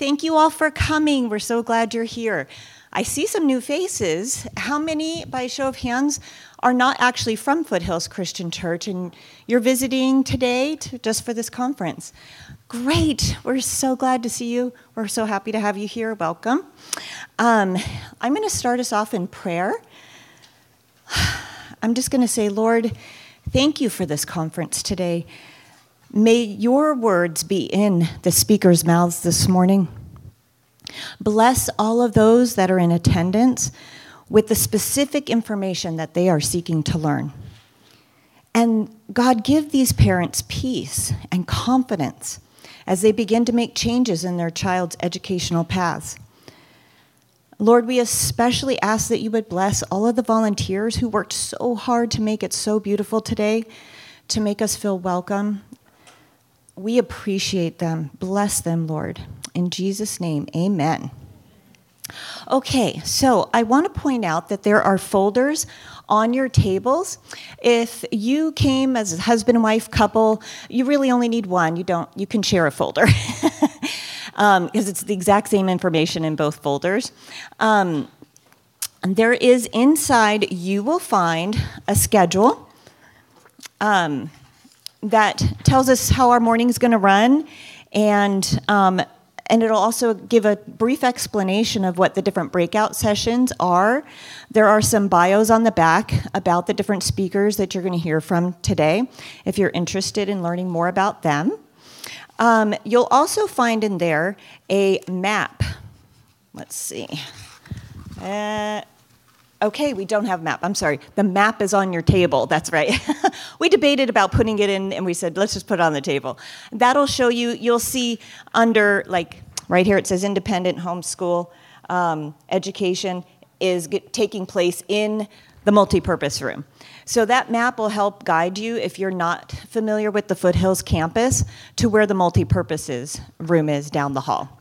Thank you all for coming. We're so glad you're here. I see some new faces. How many, by a show of hands, are not actually from Foothills Christian Church and you're visiting today just for this conference? Great. We're so glad to see you. We're so happy to have you here. Welcome. I'm going to start us off in prayer. I'm just going to say, Lord, thank you for this conference today. May your words be in the speakers' mouths this morning. Bless all of those that are in attendance with the specific information that they are seeking to learn. And God, give these parents peace and confidence as they begin to make changes in their child's educational paths. Lord, we especially ask that you would bless all of the volunteers who worked so hard to make it so beautiful today, to make us feel welcome. We appreciate them. Bless them, Lord. In Jesus' name, amen. Okay, so I want to point out that there are folders on your tables. If you came as a husband and wife couple, you really only need one. You can share a folder because it's the exact same information in both folders. And there is inside, you will find a schedule that tells us how our morning is going to run, and it'll also give a brief explanation of what the different breakout sessions are. There are some bios on the back about the different speakers that you're going to hear from today, if you're interested in learning more about them. You'll also find in there a map. Let's see. Okay, we don't have a map. I'm sorry. The map is on your table. That's right. We debated about putting it in, and we said, let's just put it on the table. That'll show you, you'll see under, like, right here it says independent homeschool education is taking place in the multipurpose room. So that map will help guide you, if you're not familiar with the Foothills campus, to where the multipurposes room is down the hall.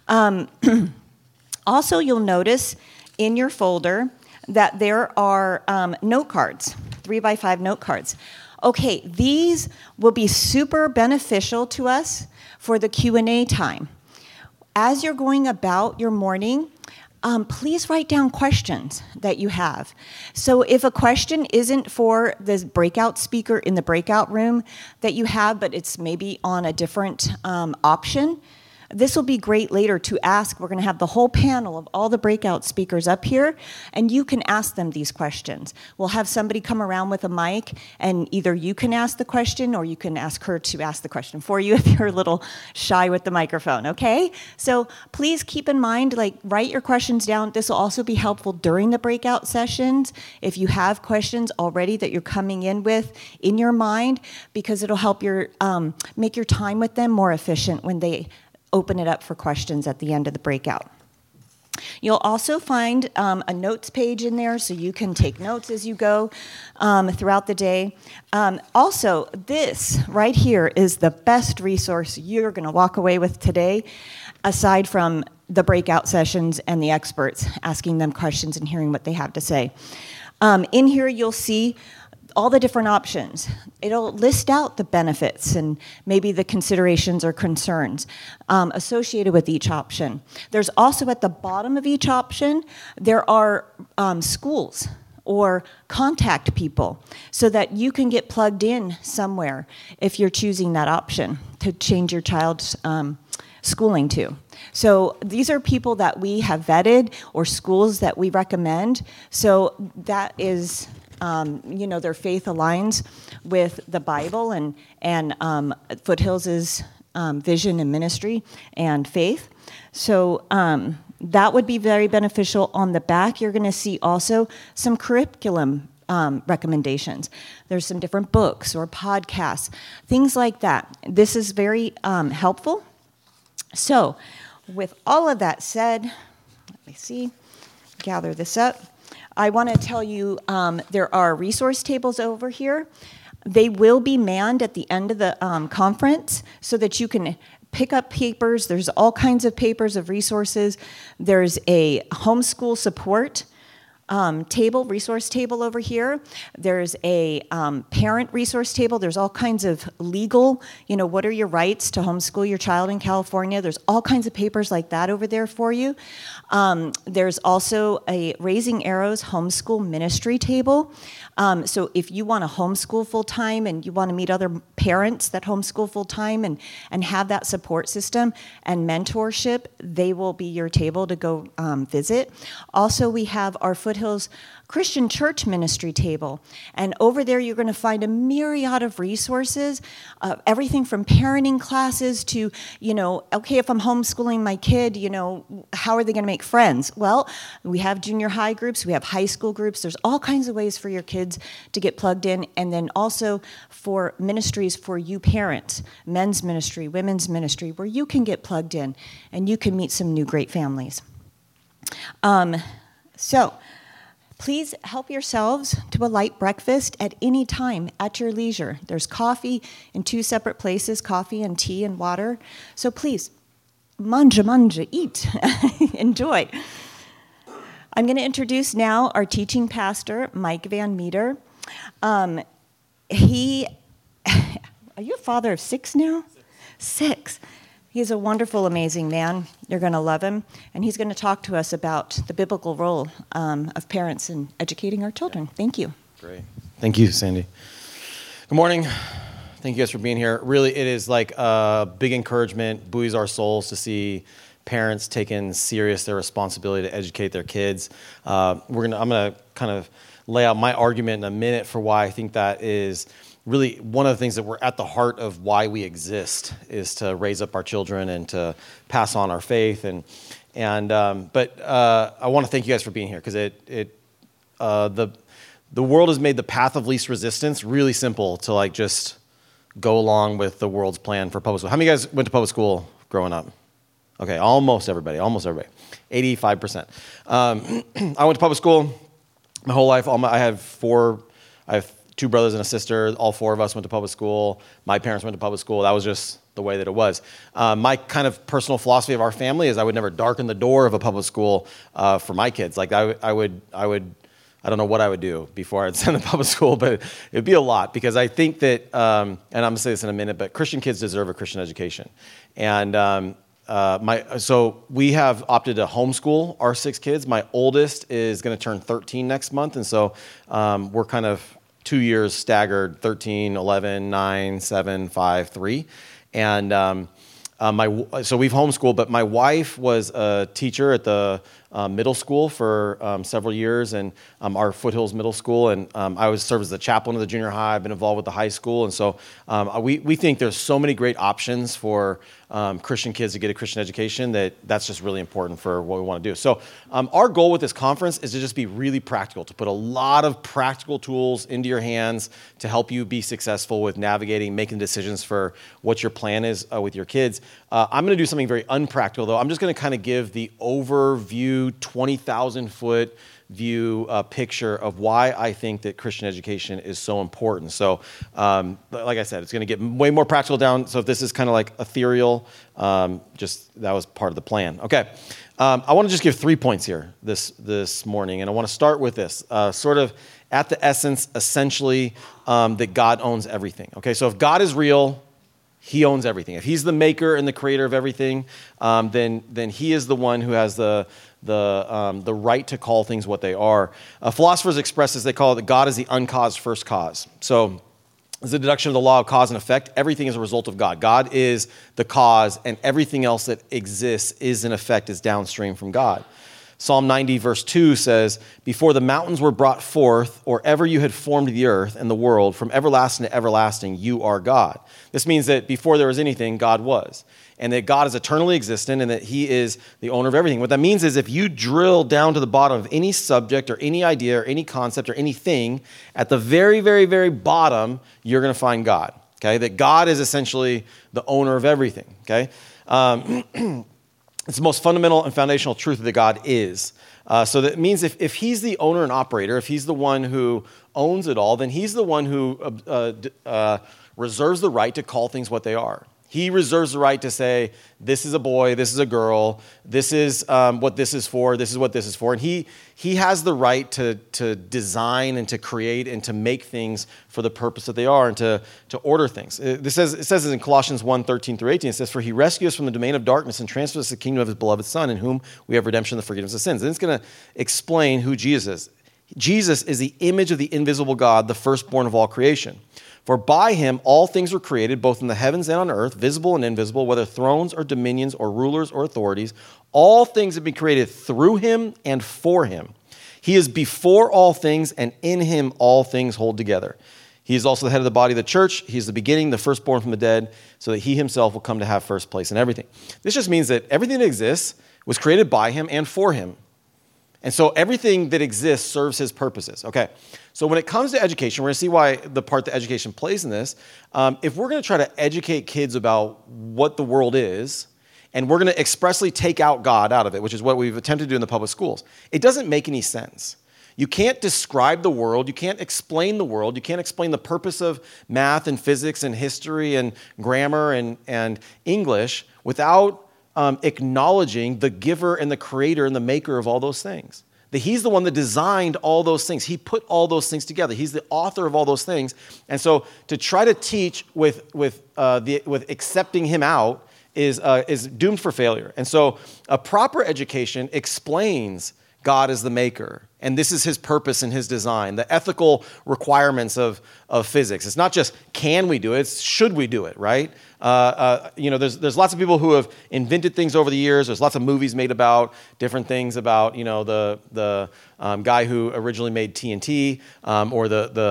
Also, you'll notice in your folder that there are note cards, 3x5 note cards. Okay, these will be super beneficial to us for the Q&A time. As you're going about your morning, please write down questions that you have. So if a question isn't for the breakout speaker in the breakout room that you have, but it's maybe on a different option, this will be great later to ask. We're going to have the whole panel of all the breakout speakers up here, and you can ask them these questions. We'll have somebody come around with a mic, and either you can ask the question or you can ask her to ask the question for you if you're a little shy with the microphone, okay? So please keep in mind, like, write your questions down. This will also be helpful during the breakout sessions if you have questions already that you're coming in with in your mind, because it'll help your make your time with them more efficient when they open it up for questions at the end of the breakout. You'll also find a notes page in there so you can take notes as you go throughout the day. Also, this right here is the best resource you're going to walk away with today, aside from the breakout sessions and the experts asking them questions and hearing what they have to say. In here, you'll see all the different options. It'll list out the benefits and maybe the considerations or concerns associated with each option. There's also at the bottom of each option, there are schools or contact people so that you can get plugged in somewhere if you're choosing that option to change your child's schooling to. So these are people that we have vetted or schools that we recommend. So that is their faith aligns with the Bible and Foothills' vision and ministry and faith. So that would be very beneficial. On the back, you're going to see also some curriculum recommendations. There's some different books or podcasts, things like that. This is very helpful. So with all of that said, let me see, gather this up. I want to tell you there are resource tables over here. They will be manned at the end of the conference so that you can pick up papers. There's all kinds of papers of resources. There's a homeschool support resource table over here. There's a parent resource table. There's all kinds of legal, what are your rights to homeschool your child in California? There's all kinds of papers like that over there for you. There's also a Raising Arrows homeschool ministry table. So if you want to homeschool full-time and you want to meet other parents that homeschool full-time and have that support system and mentorship, they will be your table to go visit. Also, we have our Foothills Christian Church Ministry table. And over there, you're going to find a myriad of resources, everything from parenting classes to, okay, if I'm homeschooling my kid, how are they going to make friends? Well, we have junior high groups, we have high school groups. There's all kinds of ways for your kids to get plugged in. And then also for ministries for you parents, men's ministry, women's ministry, where you can get plugged in and you can meet some new great families. So please help yourselves to a light breakfast at any time at your leisure. There's coffee in 2 separate places, coffee and tea and water. So please, manja, eat, enjoy. I'm going to introduce now our teaching pastor, Mike Van Meter. Are you a father of 6 now? 6. He's a wonderful, amazing man. You're going to love him. And he's going to talk to us about the biblical role of parents in educating our children. Thank you. Great. Thank you, Sandy. Good morning. Thank you guys for being here. Really, it is like a big encouragement, buoys our souls to see parents taking serious their responsibility to educate their kids. I'm going to kind of lay out my argument in a minute for why I think that is really one of the things that we're at the heart of why we exist, is to raise up our children and to pass on our faith. But I want to thank you guys for being here, because the world has made the path of least resistance really simple to just go along with the world's plan for public school. How many of you guys went to public school growing up? Okay, almost everybody, 85%. I went to public school my whole life. I have 2 brothers and a sister. All 4 of us went to public school. My parents went to public school. That was just the way that it was. My kind of personal philosophy of our family is I would never darken the door of a public school for my kids. I don't know what I would do before I'd send them to public school, but it'd be a lot, because I think that, and I'm going to say this in a minute, but Christian kids deserve a Christian education. And so we have opted to homeschool our 6 kids. My oldest is going to turn 13 next month, and so we're kind of 2 years staggered, 13, 11, 9, 7, 5, 3. And so we've homeschooled, but my wife was a teacher at the middle school for several years, and our Foothills Middle School, and I was served as the chaplain of the junior high. I've been involved with the high school, and so we think there's so many great options for Christian kids to get a Christian education that's just really important for what we want to do. So our goal with this conference is to just be really practical, to put a lot of practical tools into your hands to help you be successful with navigating, making decisions for what your plan is with your kids. I'm going to do something very unpractical, though. I'm just going to kind of give the overview, 20,000-foot view picture of why I think that Christian education is so important. So, like I said, it's going to get way more practical down. So if this is kind of like ethereal, just that was part of the plan. Okay, I want to just give 3 points here this morning, and I want to start with this, sort of at the essence, essentially, that God owns everything. Okay, so if God is real, He owns everything. If He's the maker and the creator of everything, then He is the one who has the right to call things what they are. Philosophers express this, they call it that God is the uncaused first cause. So as a deduction of the law of cause and effect, everything is a result of God. God is the cause, and everything else that exists is in effect, is downstream from God. Psalm 90 verse 2 says, "Before the mountains were brought forth, or ever you had formed the earth and the world, from everlasting to everlasting, you are God." This means that before there was anything, God was. And that God is eternally existent, and that He is the owner of everything. What that means is if you drill down to the bottom of any subject or any idea or any concept or anything, at the very, very, very bottom, you're going to find God. Okay? That God is essentially the owner of everything. Okay? It's the most fundamental and foundational truth that God is. So that means if He's the owner and operator, if He's the one who owns it all, then He's the one who reserves the right to call things what they are. He reserves the right to say, this is a boy, this is a girl, this is what this is for, this is what this is for. And he has the right to design and to create and to make things for the purpose that they are and to order things. It says in Colossians 1:13-18, it says, for he rescued us from the domain of darkness and transferred us to the kingdom of his beloved Son, in whom we have redemption, the forgiveness of sins. And it's going to explain who Jesus is. Jesus is the image of the invisible God, the firstborn of all creation. For by him all things were created, both in the heavens and on earth, visible and invisible, whether thrones or dominions or rulers or authorities. All things have been created through him and for him. He is before all things, and in him all things hold together. He is also the head of the body of the church. He is the beginning, the firstborn from the dead, so that he himself will come to have first place in everything. This just means that everything that exists was created by him and for him. And so everything that exists serves his purposes. Okay, so when it comes to education, we're going to see why the part that education plays in this. If we're going to try to educate kids about what the world is, and we're going to expressly take out God out of it, which is what we've attempted to do in the public schools, it doesn't make any sense. You can't describe the world. You can't explain the world. You can't explain the purpose of math and physics and history and grammar and English without acknowledging the giver and the creator and the maker of all those things. That he's the one that designed all those things. He put all those things together. He's the author of all those things. And so to try to teach with accepting him out is doomed for failure. And so a proper education explains God is the maker, and this is his purpose and his design, the ethical requirements of physics. It's not just can we do it, it's should we do it, right? There's lots of people who have invented things over the years. There's lots of movies made about different things about, the guy who originally made TNT, or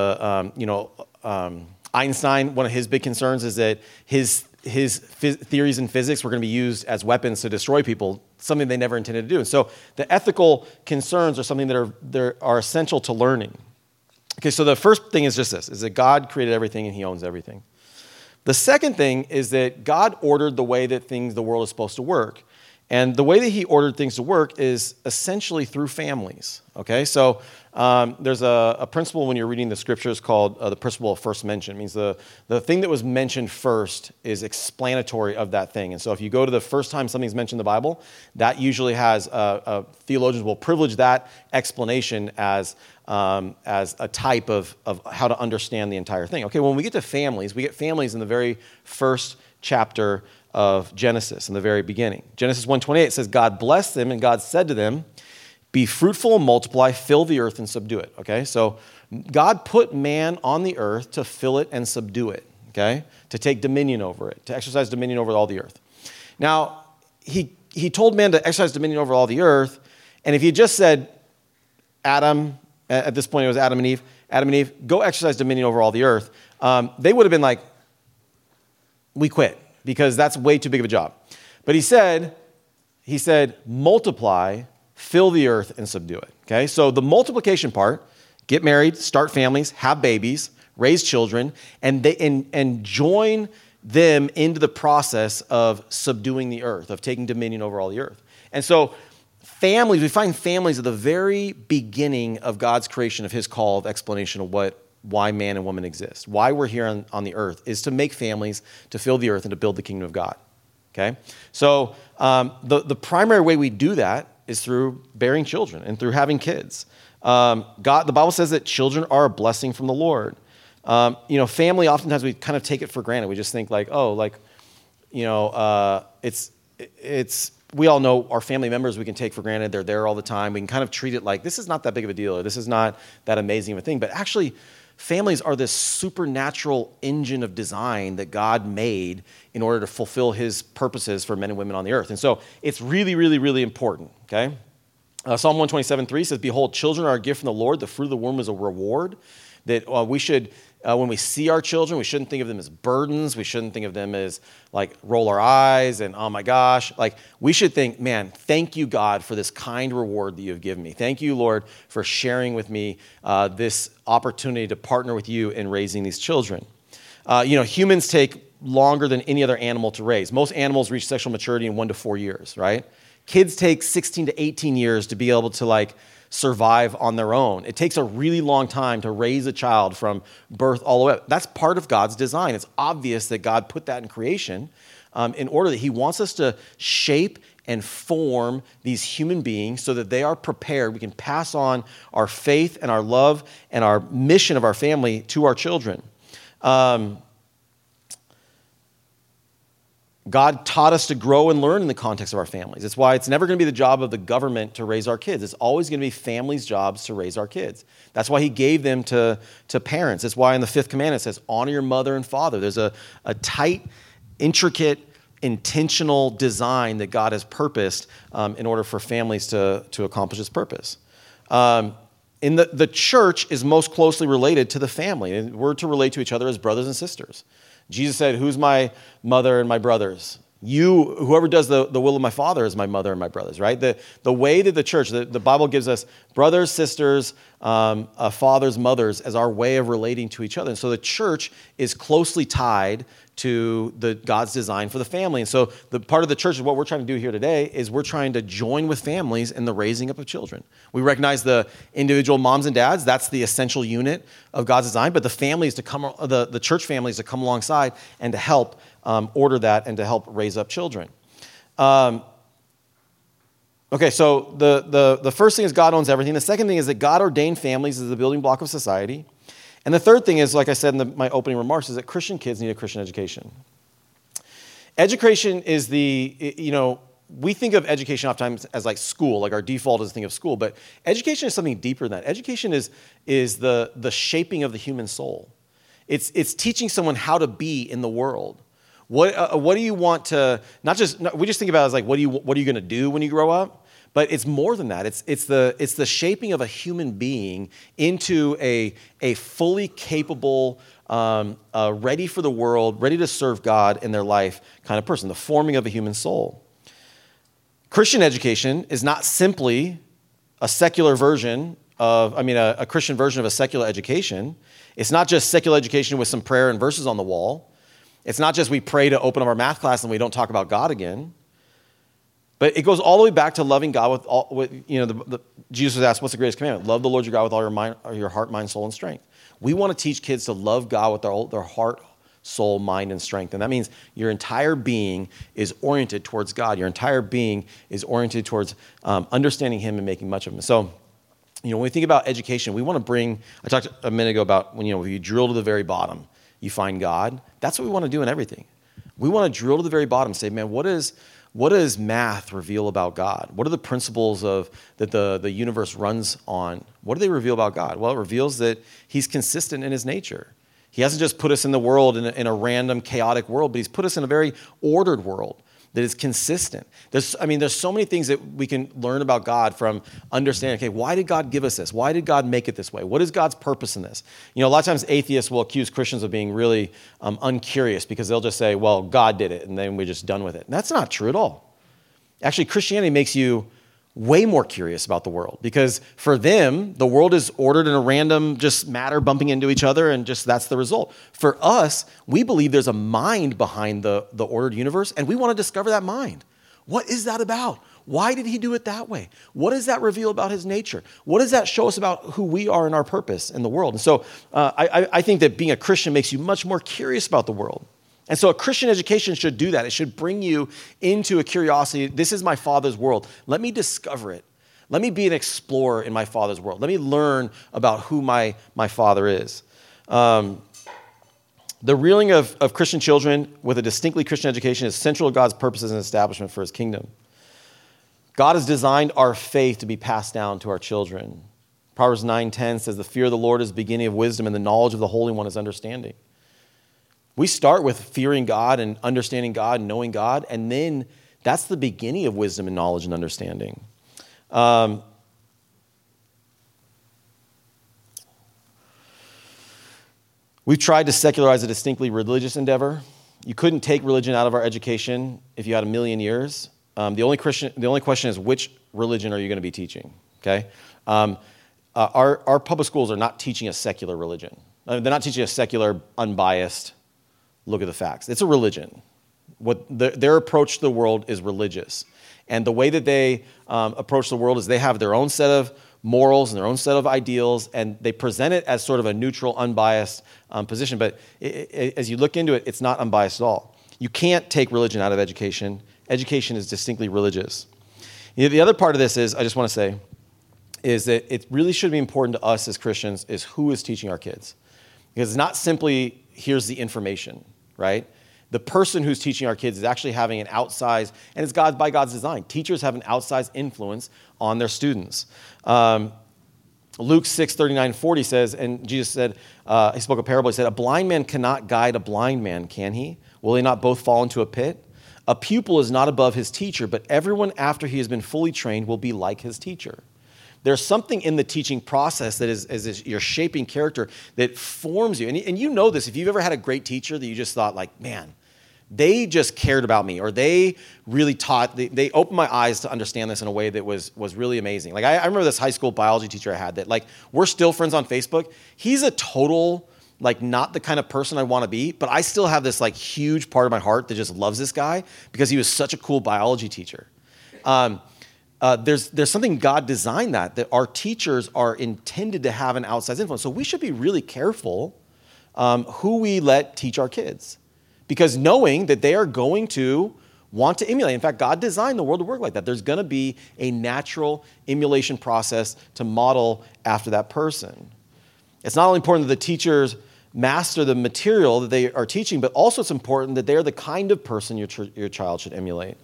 Einstein. One of his big concerns is that his theories in physics were going to be used as weapons to destroy people, something they never intended to do. And so the ethical concerns are something that are essential to learning. Okay, so the first thing is just this, is that God created everything and he owns everything. The second thing is that God ordered the way that the world is supposed to work. And the way that he ordered things to work is essentially through families. Okay, so there's a principle when you're reading the scriptures called the principle of first mention. It means the thing that was mentioned first is explanatory of that thing. And so if you go to the first time something's mentioned in the Bible, that usually has theologians will privilege that explanation as a type of how to understand the entire thing. Okay, when we get to families, we get families in the very first chapter of Genesis, in the very beginning. Genesis 1:28 says, God blessed them, and God said to them, be fruitful and multiply, fill the earth and subdue it. Okay, so God put man on the earth to fill it and subdue it, okay, to take dominion over it, to exercise dominion over all the earth. Now, he told man to exercise dominion over all the earth, and if he just said, Adam, at this point it was Adam and Eve, go exercise dominion over all the earth, they would have been like, we quit, because that's way too big of a job. But he said, multiply, fill the earth, and subdue it. Okay, so the multiplication part, get married, start families, have babies, raise children, and join them into the process of subduing the earth, of taking dominion over all the earth. And so families, we find families at the very beginning of God's creation, of his call of explanation of why man and woman exist. Why we're here on the earth is to make families, to fill the earth, and to build the kingdom of God. Okay? So the primary way we do that is through bearing children and through having kids. The Bible says that children are a blessing from the Lord. Family, oftentimes we kind of take it for granted. We just think we all know our family members we can take for granted. They're there all the time. We can kind of treat it like this is not that big of a deal, or this is not that amazing of a thing. But actually, families are this supernatural engine of design that God made in order to fulfill his purposes for men and women on the earth. And so it's really, really, really important, okay? Psalm 127:3 says, behold, children are a gift from the Lord. The fruit of the womb is a reward. That we should, when we see our children, we shouldn't think of them as burdens. We shouldn't think of them as like roll our eyes and, oh my gosh. Like we should think, man, thank you, God, for this kind reward that you have given me. Thank you, Lord, for sharing with me this opportunity to partner with you in raising these children. Humans take longer than any other animal to raise. Most animals reach sexual maturity in 1 to 4 years, right? Kids take 16 to 18 years to be able to survive on their own. It takes a really long time to raise a child from birth all the way up. That's part of God's design. It's obvious that God put that in creation in order that he wants us to shape and form these human beings so that they are prepared. We can pass on our faith and our love and our mission of our family to our children. God taught us to grow and learn in the context of our families. That's why it's never going to be the job of the government to raise our kids. It's always going to be families' jobs to raise our kids. That's why he gave them to parents. That's why in the fifth commandment it says, honor your mother and father. There's a tight, intricate, intentional design that God has purposed in order for families to accomplish his purpose. In the church is most closely related to the family. And we're to relate to each other as brothers and sisters. Jesus said, who's my mother and my brothers? Whoever does the will of my Father is my mother and my brothers, right? The way that the church, the Bible gives us brothers, sisters, fathers, mothers as our way of relating to each other. And so the church is closely tied to God's design for the family. And so the part of the church is what we're trying to do here today is we're trying to join with families in the raising up of children. We recognize the individual moms and dads. That's the essential unit of God's design. But the families the church families to come alongside and to help order that and to help raise up children. Okay, so the first thing is God owns everything. The second thing is that God ordained families as the building block of society. And the third thing is, like I said in my opening remarks, is that Christian kids need a Christian education. Education is we think of education oftentimes as like school, like our default is to think of school, but education is something deeper than that. Education is the shaping of the human soul. It's teaching someone how to be in the world. What do you want to, we just think about it as like, what are you going to do when you grow up? But it's more than that. It's the shaping of a human being into a fully capable, ready for the world, ready to serve God in their life kind of person, the forming of a human soul. Christian education is not simply a secular version a Christian version of a secular education. It's not just secular education with some prayer and verses on the wall. It's not just we pray to open up our math class and we don't talk about God again. But it goes all the way back to loving God Jesus was asked, what's the greatest commandment? Love the Lord your God with all your mind, your heart, mind, soul, and strength. We want to teach kids to love God with their heart, soul, mind, and strength. And that means your entire being is oriented towards God. Your entire being is oriented towards understanding him and making much of him. So, when we think about education, we want to I talked a minute ago about when you drill to the very bottom, you find God. That's what we want to do in everything. We want to drill to the very bottom and say, man, what does math reveal about God? What are the principles that the universe runs on? What do they reveal about God? Well, it reveals that he's consistent in his nature. He hasn't just put us in the world in a random, chaotic world, but he's put us in a very ordered world that is consistent. There's so many things that we can learn about God from understanding, okay, why did God give us this? Why did God make it this way? What is God's purpose in this? A lot of times atheists will accuse Christians of being really uncurious because they'll just say, well, God did it, and then we're just done with it. And that's not true at all. Actually, Christianity makes you way more curious about the world because for them, the world is ordered in a random just matter bumping into each other and just that's the result. For us, we believe there's a mind behind the ordered universe and we want to discover that mind. What is that about? Why did he do it that way? What does that reveal about his nature? What does that show us about who we are and our purpose in the world? And so I think that being a Christian makes you much more curious about the world. And so a Christian education should do that. It should bring you into a curiosity. This is my Father's world. Let me discover it. Let me be an explorer in my Father's world. Let me learn about who my Father is. The rearing of Christian children with a distinctly Christian education is central to God's purposes and establishment for his kingdom. God has designed our faith to be passed down to our children. Proverbs 9:10 says, the fear of the Lord is the beginning of wisdom, and the knowledge of the Holy One is understanding. We start with fearing God and understanding God and knowing God, and then that's the beginning of wisdom and knowledge and understanding. We've tried to secularize a distinctly religious endeavor. You couldn't take religion out of our education if you had 1,000,000 years. The only question is, which religion are you going to be teaching? Okay, our public schools are not teaching a secular religion. They're not teaching a secular, unbiased look at the facts. It's a religion. Their approach to the world is religious. And the way that they approach the world is they have their own set of morals and their own set of ideals, and they present it as sort of a neutral, unbiased position. But as you look into it, it's not unbiased at all. You can't take religion out of education. Education is distinctly religious. The other part of this is, I just want to say, is that it really should be important to us as Christians is who is teaching our kids. Because it's not simply, here's the information, right? The person who's teaching our kids is actually having an outsized, and it's by God's design. Teachers have an outsized influence on their students. Luke 6:39-40 says, and Jesus said, he spoke a parable, he said, a blind man cannot guide a blind man, can he? Will they not both fall into a pit? A pupil is not above his teacher, but everyone after he has been fully trained will be like his teacher. There's something in the teaching process that is as you're shaping character that forms you. And you know this, if you've ever had a great teacher that you just thought like, man, they just cared about me, or they really taught, they opened my eyes to understand this in a way that was really amazing. Like I remember this high school biology teacher I had that like, we're still friends on Facebook. He's a total, like not the kind of person I want to be, but I still have this like huge part of my heart that just loves this guy because he was such a cool biology teacher. There's something God designed that our teachers are intended to have an outsized influence. So we should be really careful who we let teach our kids, because knowing that they are going to want to emulate. In fact, God designed the world to work like that. There's going to be a natural emulation process to model after that person. It's not only important that the teachers master the material that they are teaching, but also it's important that they're the kind of person your child should emulate.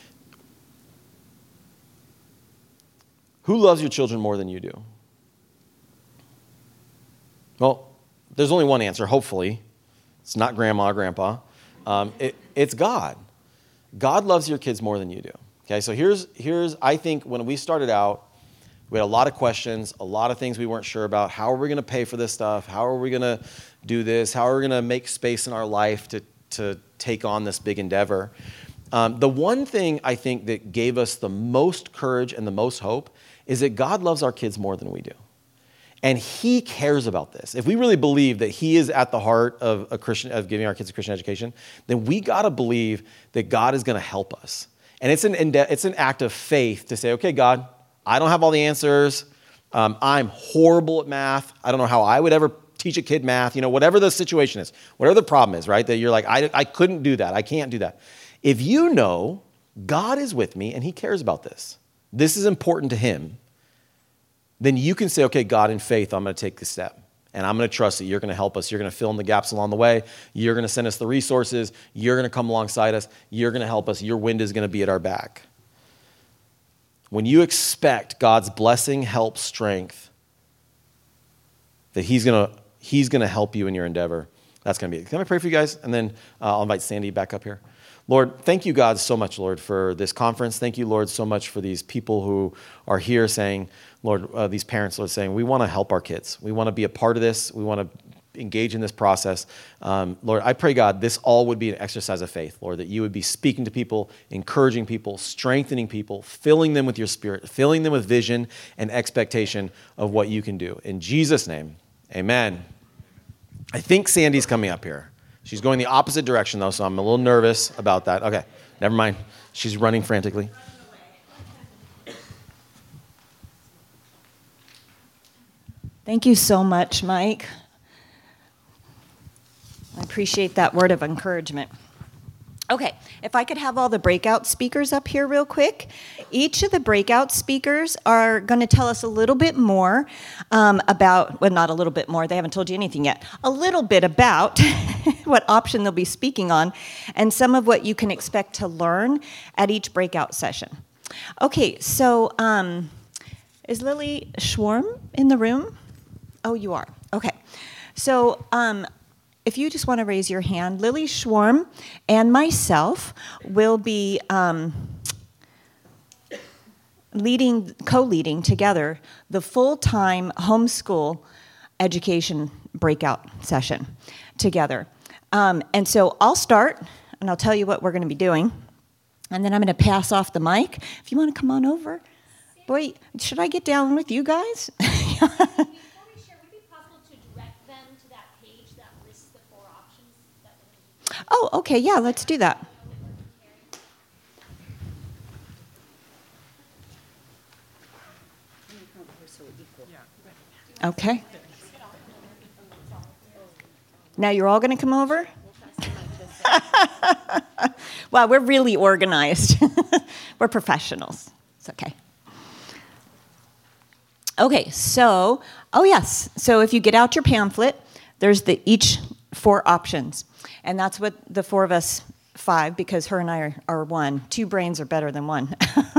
Who loves your children more than you do? Well, there's only one answer, hopefully. It's not grandma or grandpa. It's God. God loves your kids more than you do. Okay, so here's I think when we started out, we had a lot of questions, a lot of things we weren't sure about. How are we going to pay for this stuff? How are we going to do this? How are we going to make space in our life to take on this big endeavor? The one thing I think that gave us the most courage and the most hope is that God loves our kids more than we do. And he cares about this. If we really believe that he is at the heart of giving our kids a Christian education, then we got to believe that God is going to help us. And it's an act of faith to say, okay, God, I don't have all the answers. I'm horrible at math. I don't know how I would ever teach a kid math. Whatever the situation is, whatever the problem is, right? That you're like, I couldn't do that. I can't do that. If you know God is with me and he cares about this, this is important to him, then you can say, okay, God, in faith, I'm going to take this step. And I'm going to trust that you're going to help us. You're going to fill in the gaps along the way. You're going to send us the resources. You're going to come alongside us. You're going to help us. Your wind is going to be at our back. When you expect God's blessing, help, strength, that he's going to help you in your endeavor, that's going to be it. Can I pray for you guys? And then I'll invite Sandy back up here. Lord, thank you, God, so much, Lord, for this conference. Thank you, Lord, so much for these people who are here saying, Lord, these parents, Lord, saying, we want to help our kids. We want to be a part of this. We want to engage in this process. Lord, I pray, God, this all would be an exercise of faith, Lord, that you would be speaking to people, encouraging people, strengthening people, filling them with your spirit, filling them with vision and expectation of what you can do. In Jesus' name, amen. I think Sandy's coming up here. She's going the opposite direction, though, so I'm a little nervous about that. Okay, never mind. She's running frantically. Thank you so much, Mike. I appreciate that word of encouragement. Okay, if I could have all the breakout speakers up here real quick. Each of the breakout speakers are going to tell us a little bit more about, well, not a little bit more, they haven't told you anything yet, a little bit about what option they'll be speaking on and some of what you can expect to learn at each breakout session. Okay, so is Lily Schwarm in the room? Oh, you are. Okay. So if you just want to raise your hand, Lily Schwarm and myself will be co-leading together the full-time homeschool education breakout session together. And so I'll start, and I'll tell you what we're going to be doing, and then I'm going to pass off the mic. If you want to come on over. Boy, should I get down with you guys? Oh, okay, yeah, let's do that. Okay. Now you're all going to come over? Wow, we're really organized. We're professionals. It's okay. Okay, so, oh yes. So if you get out your pamphlet, there's each 4 options. And that's what the 4 of us, 5, because her and I are 1. 2 brains are better than 1.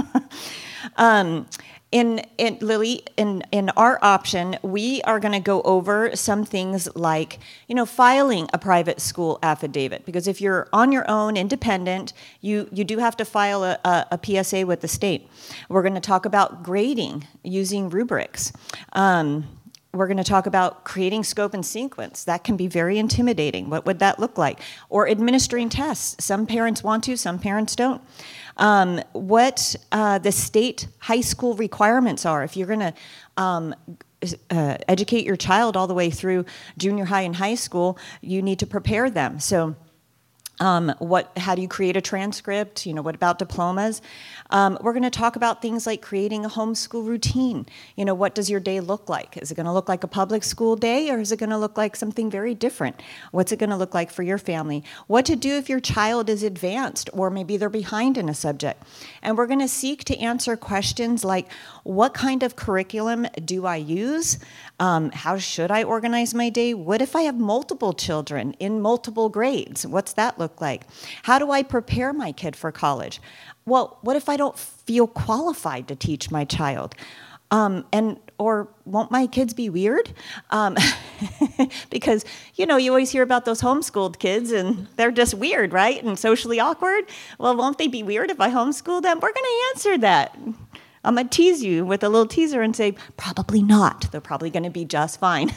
Lily, in our option, we are going to go over some things like, filing a private school affidavit. Because if you're on your own, independent, you do have to file a PSA with the state. We're going to talk about grading using rubrics. We're going to talk about creating scope and sequence. That can be very intimidating. What would that look like? Or administering tests. Some parents want to, some parents don't. What the state high school requirements are. If you're going to educate your child all the way through junior high and high school, you need to prepare them. So how do you create a transcript? What about diplomas? We're going to talk about things like creating a homeschool routine. What does your day look like? Is it going to look like a public school day, or is it going to look like something very different? What's it going to look like for your family? What to do if your child is advanced, or maybe they're behind in a subject? And we're going to seek to answer questions like, what kind of curriculum do I use? How should I organize my day? What if I have multiple children in multiple grades? What's that look like? How do I prepare my kid for college? Well, what if I don't feel qualified to teach my child? Or won't my kids be weird? Because, you always hear about those homeschooled kids and they're just weird, right? And socially awkward. Well, won't they be weird if I homeschool them? We're going to answer that. I'm going to tease you with a little teaser and say, probably not. They're probably going to be just fine.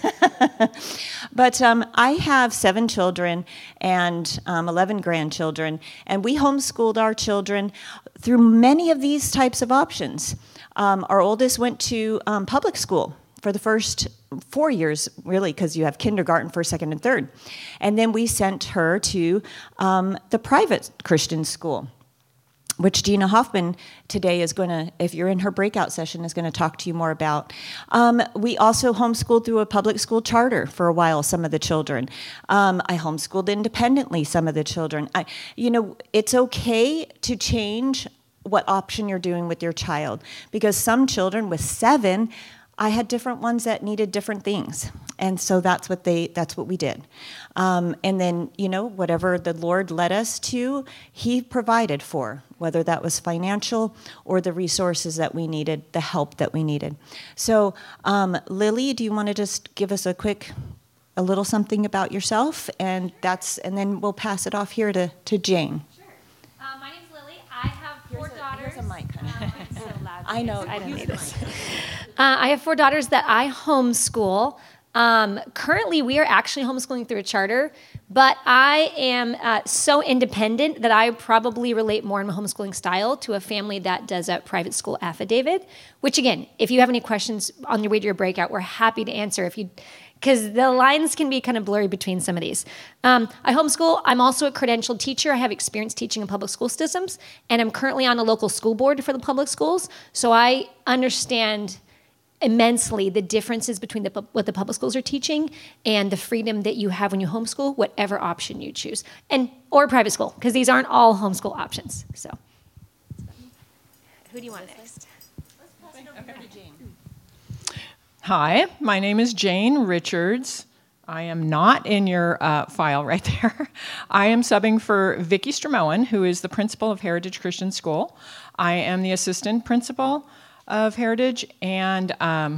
But I have 7 children and 11 grandchildren, and we homeschooled our children through many of these types of options. Our oldest went to public school for the first 4 years, really, because you have kindergarten, first, second, and third. And then we sent her to the private Christian school, which Gina Hoffman today is going to, if you're in her breakout session, is going to talk to you more about. We also homeschooled through a public school charter for a while, some of the children. I homeschooled independently, some of the children. It's okay to change what option you're doing with your child, because some children with 7, I had different ones that needed different things. And so that's what we did. And then, whatever the Lord led us to, He provided for, whether that was financial or the resources that we needed, the help that we needed. So, Lily, do you want to just give us a little something about yourself? And then we'll pass it off here to Jane. Sure. My name's Lily. I have 4 daughters. Here's a mic, honey. I'm so loud. I know. I don't need this. I have 4 daughters that I homeschool. Currently, we are actually homeschooling through a charter, but I am so independent that I probably relate more in my homeschooling style to a family that does a private school affidavit, which again, if you have any questions on your way to your breakout, we're happy to answer because the lines can be kind of blurry between some of these. I homeschool. I'm also a credentialed teacher. I have experience teaching in public school systems, and I'm currently on a local school board for the public schools, so I understand immensely the differences between what the public schools are teaching and the freedom that you have when you homeschool, whatever option you choose, or private school, because these aren't all homeschool options. So, who do you want next? Let's pass it over to Jane. Hi, my name is Jane Richards. I am not in your file right there. I am subbing for Vicki Stramoen, who is the principal of Heritage Christian School. I am the assistant principal of Heritage, and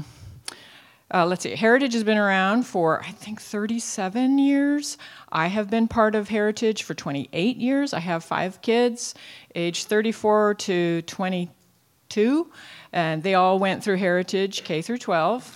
let's see, Heritage has been around for, I think, 37 years. I have been part of Heritage for 28 years. I have 5 kids, age 34 to 22, and they all went through Heritage K through 12.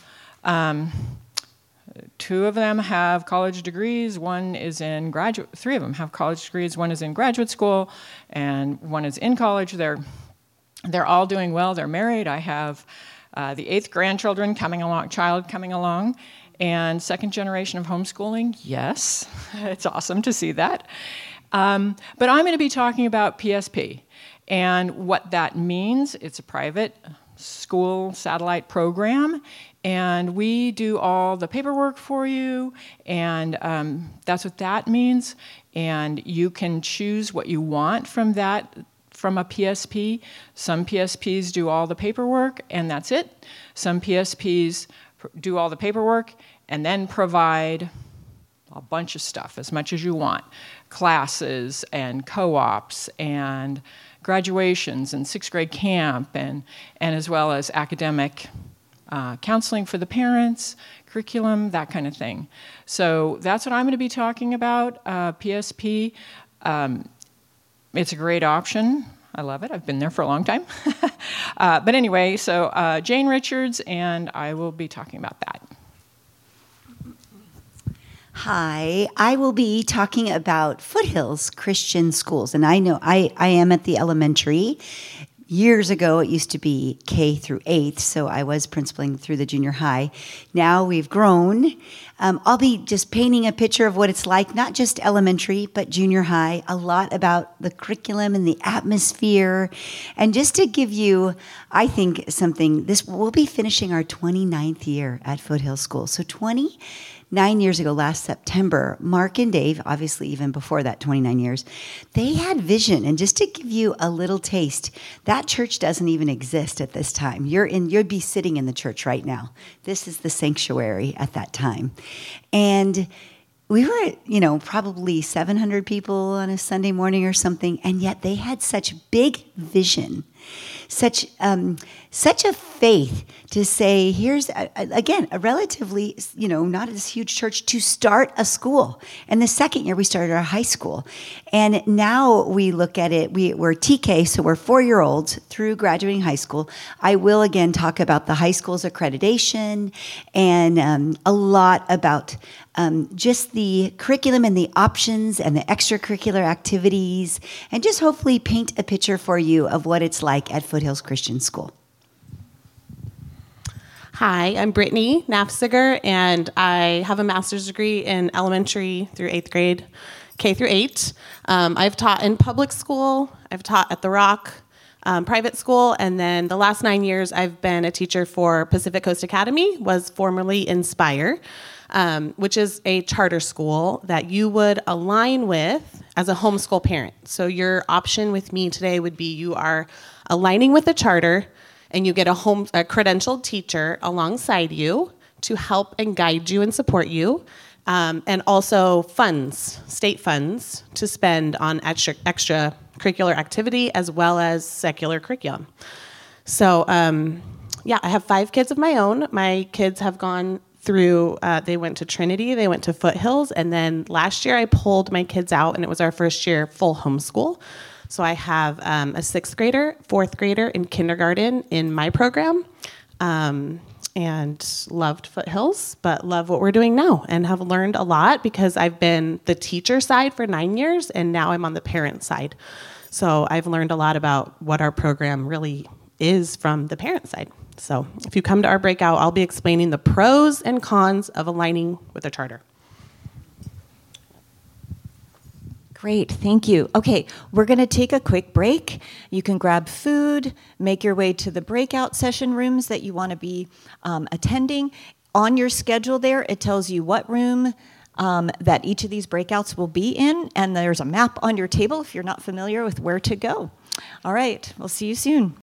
2 of them have college degrees. 3 of them have college degrees. 1 is in graduate school, and 1 is in college. They're all doing well. They're married. I have the 8th grandchildren coming along, and 2nd generation of homeschooling. Yes, it's awesome to see that. But I'm going to be talking about PSP and what that means. It's a private school satellite program, and we do all the paperwork for you, and that's what that means. And you can choose what you want from that, from a PSP. Some PSPs do all the paperwork, and that's it. Some PSPs do all the paperwork and then provide a bunch of stuff, as much as you want. Classes and co-ops and graduations and sixth grade camp, and as well as academic counseling for the parents, curriculum, that kind of thing. So that's what I'm going to be talking about, PSP. It's a great option. I love it. I've been there for a long time. But anyway, so Jane Richards, and I will be talking about that. Hi, I will be talking about Foothills Christian Schools. And I know I am at the elementary. Years ago, it used to be K through 8th, so I was principaling through the junior high. Now we've grown. I'll be just painting a picture of what it's like, not just elementary, but junior high, a lot about the curriculum and the atmosphere. And just to give you, I think, something, we'll be finishing our 29th year at Foothills School. So 9 years ago, last September, Mark and Dave, obviously even before that 29 years, they had vision. And just to give you a little taste, that church doesn't even exist at this time. You'd be sitting in the church right now. This is the sanctuary at that time. And we were, probably 700 people on a Sunday morning or something, and yet they had such big vision, such a faith to say, here's, again, a relatively, not as huge church to start a school. And the second year we started our high school. And now we look at it, we're TK, so we're 4-year-olds through graduating high school. I will again talk about the high school's accreditation and a lot about just the curriculum and the options and the extracurricular activities, and just hopefully paint a picture for you of what it's like at Foothills Christian School. Hi, I'm Brittany Nafziger, and I have a master's degree in elementary through 8th grade, K through 8. I've taught in public school, I've taught at The Rock private school, and then the last 9 years I've been a teacher for Pacific Coast Academy, was formerly Inspire, which is a charter school that you would align with as a homeschool parent. So your option with me today would be you are aligning with a charter, and you get a credentialed teacher alongside you to help and guide you and support you, and also funds, state funds, to spend on extracurricular activity as well as secular curriculum. So, I have 5 kids of my own. My kids have gone through, they went to Trinity, they went to Foothills, and then last year I pulled my kids out, and it was our first year full homeschool. So I have a 6th grader, 4th grader, and kindergarten in my program, and loved Foothills, but love what we're doing now, and have learned a lot because I've been the teacher side for 9 years, and now I'm on the parent side. So I've learned a lot about what our program really is from the parent side. So if you come to our breakout, I'll be explaining the pros and cons of aligning with a charter. Great, thank you. Okay, we're going to take a quick break. You can grab food, make your way to the breakout session rooms that you want to be attending. On your schedule there, it tells you what room that each of these breakouts will be in, and there's a map on your table if you're not familiar with where to go. All right, we'll see you soon.